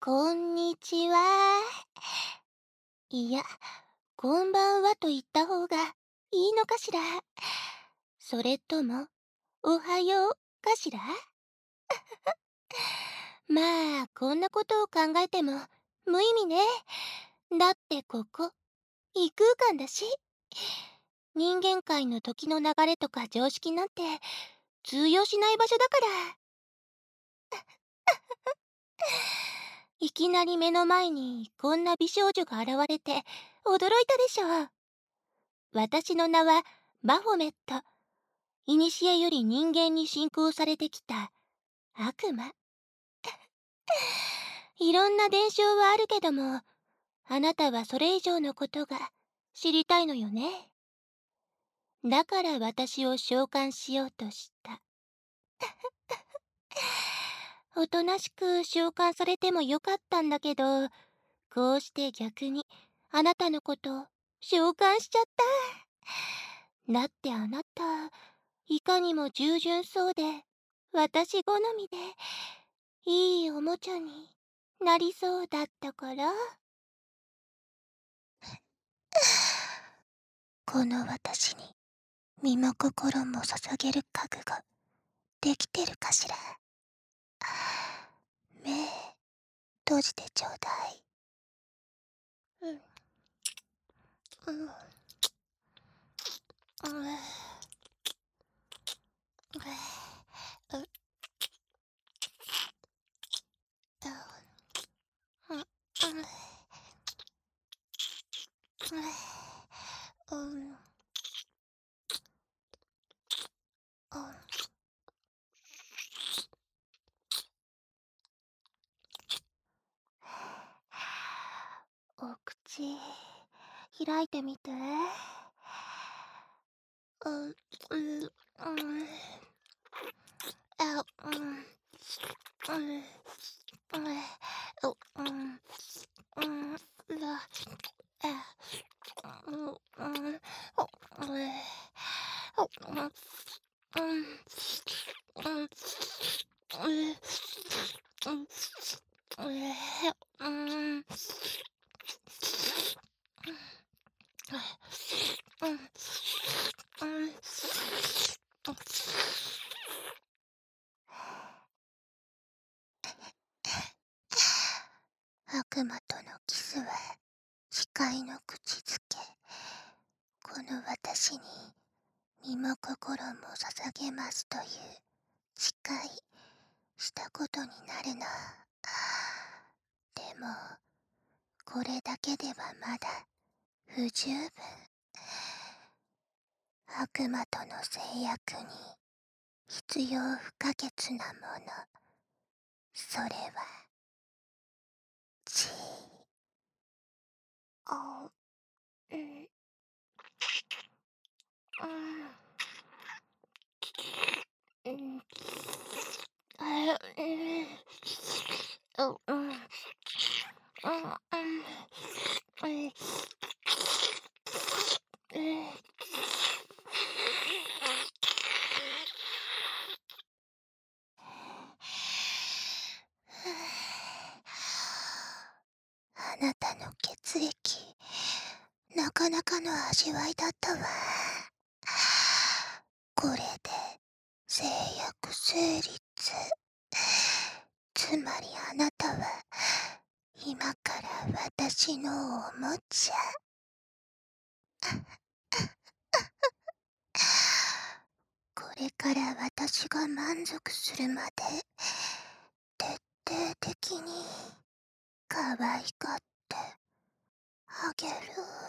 こんにちは。いや、こんばんはと言った方がいいのかしら。それとも、おはようかしら。まあ、こんなことを考えても無意味ね。だってここ、異空間だし。人間界の時の流れとか常識なんて通用しない場所だから。いきなり目の前にこんな美少女が現れて驚いたでしょう。私の名はバフォメット。古より人間に信仰されてきた悪魔。いろんな伝承はあるけども、あなたはそれ以上のことが知りたいのよね。だから私を召喚しようとした。おとなしく召喚されてもよかったんだけど、こうして逆にあなたのことを召喚しちゃった。だってあなた、いかにも従順そうで、私好みで、いいおもちゃになりそうだったから。この私に身も心も捧げる覚悟できてるかしら。目閉じてちょうだい。うん、うん、うん、お口開いてみて。うん、うん、うん、あ、うん、うん、うん、うん、うん、悪魔とのキスは誓いの口づけ。この私に身も心も捧げますという誓いしたことになるの。でもこれだけではまだ不十分。悪魔との制約に必要不可欠なもの、それは血。あ、うん、うん、あ、うん、うん、うん、うん、うん、あなたの血液、なかなかの味わいだったわ。これで制約成立。つまりあなたは今から私のおもちゃ。これから私が満足するまで徹底的に可愛がってあげる。